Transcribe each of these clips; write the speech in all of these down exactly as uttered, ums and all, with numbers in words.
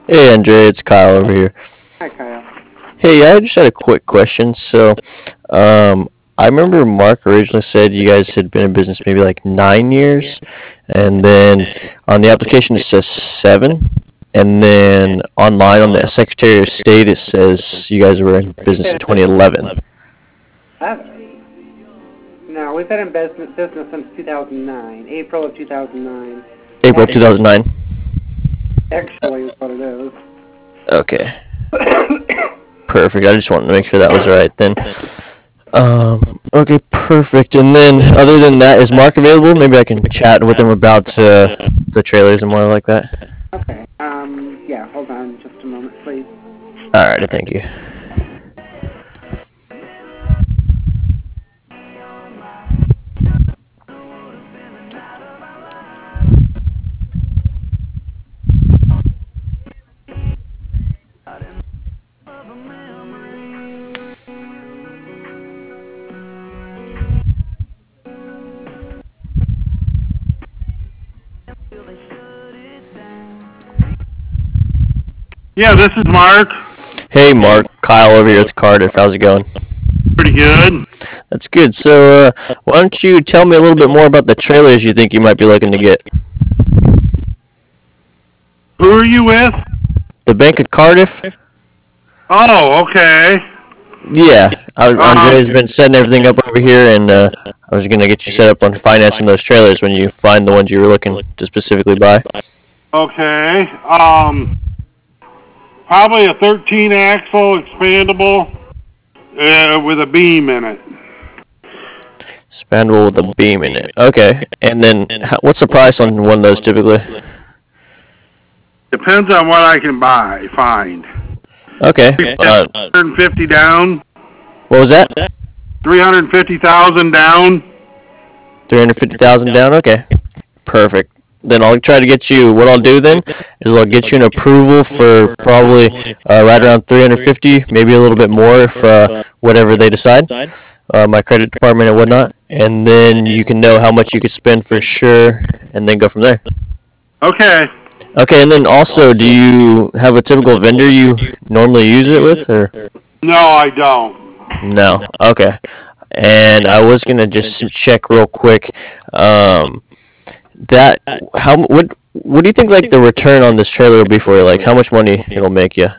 Hey Andre, it's Kyle over here. Hi, Kyle. Hey, I just had a quick question. So, um, I remember Mark originally said you guys had been in business maybe like nine years, and then on the application it says seven, and then online on the Secretary of State it says you guys were in business in twenty eleven. Seven. No, we've been in business, business since two thousand nine, April of two thousand nine. April Actually, two thousand nine. actually is what it is. Okay, perfect. I just wanted to make sure that was right then. Um, okay, perfect. And then, other than that, is Mark available? Maybe I can chat with him about uh, the trailers and more like that. Okay. Um. Yeah. Hold on, just a moment, please. Alrighty, thank you. Yeah, this is Mark. Hey, Mark. Kyle over here with Cardiff. How's it going? Pretty good. That's good. So, uh, why don't you tell me a little bit more about the trailers you think you might be looking to get? Who are you with? The Bank of Cardiff? Oh, okay. Yeah, I, Um, Andre's been setting everything up over here, and uh, I was gonna get you set up on financing those trailers when you find the ones you were looking to specifically buy. okay. Um, probably a thirteen axle expandable uh, with a beam in it. Spandrel with a beam in it. Okay, and then how, what's the price on one of those typically? Depends on what I can buy, find. Okay, uh, three hundred fifty down, what was that? three hundred fifty thousand down. Three hundred fifty thousand down. Okay, perfect. Then I'll try to get you. What I'll do then is I'll get you an approval for probably uh, right around three hundred fifty, maybe a little bit more if uh, whatever they decide. Uh, my credit department and whatnot, and then you can know how much you could spend for sure, and then go from there. Okay. Okay, and then also, do you have a typical vendor you normally use it with, or No, I don't. no? Okay, and I was gonna just check real quick. Um, that how what what do you think like the return on this trailer will be for you? Like how much money it'll make you?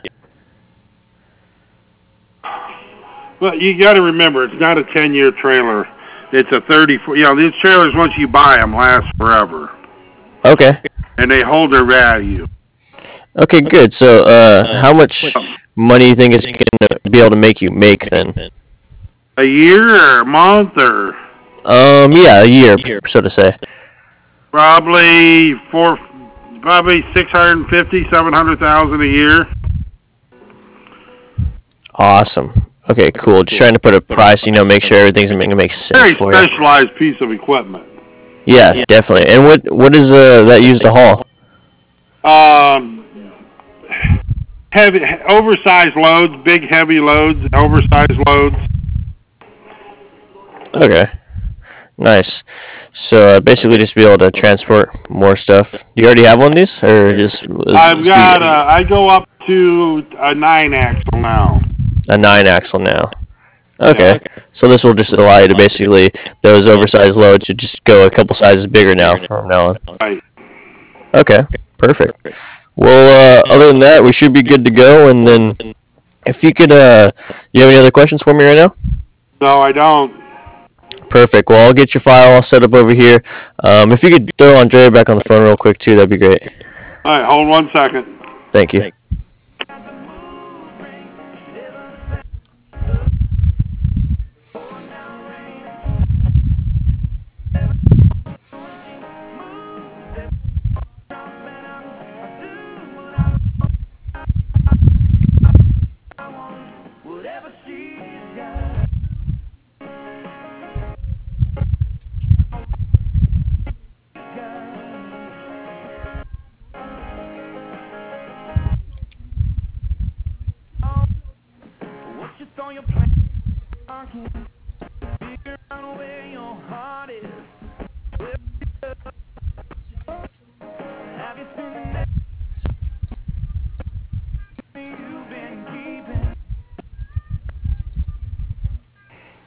Well, you got to remember, it's not a ten-year trailer. It's a thirty. You know, these trailers once you buy them last forever, Okay, and they hold their value. okay, good. So, uh, how much money do you think it's gonna be able to make you make then? A year or a month or Um, yeah, a year, so to say. probably four, probably six hundred fifty, seven hundred thousand a year. Awesome. Okay, cool. Just trying to put a price, you know, make sure everything's gonna make sense Very for you. specialized piece of equipment. Yeah, definitely. And what what is uh that used to haul? Um, heavy, oversized loads, big heavy loads, oversized loads. Okay, nice. So uh, basically, just be able to transport more stuff. Do you already have one of these, or just I've is got, be uh, I go up to a nine axle now. a nine axle now? Yeah. Okay, so this will just allow you to basically those oversized loads to just go a couple sizes bigger now from now on. Right. Okay, perfect. Well, uh, other than that, we should be good to go. And then, if you could, uh, you have any other questions for me right now? No, I don't. Perfect. Well, I'll get your file all set up over here. Um, if you could throw Andrea back on the phone real quick too, that'd be great. All right, hold one second. Thank you.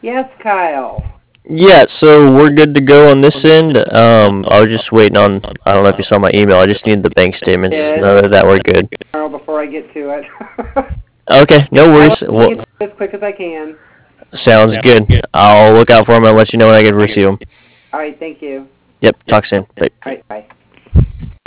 Yes, Kyle. Yeah, so we're good to go on this end. Um, I was just waiting on, I don't know if you saw my email, I just need the bank statements. Yes. Other than that, we're good. Tomorrow before I get to it. Okay, no worries. I'll Well, get to it as quick as I can. sounds good. I'll look out for them and let you know when I get to receive them. All right, thank you. Yep, talk soon. Bye. All right, bye.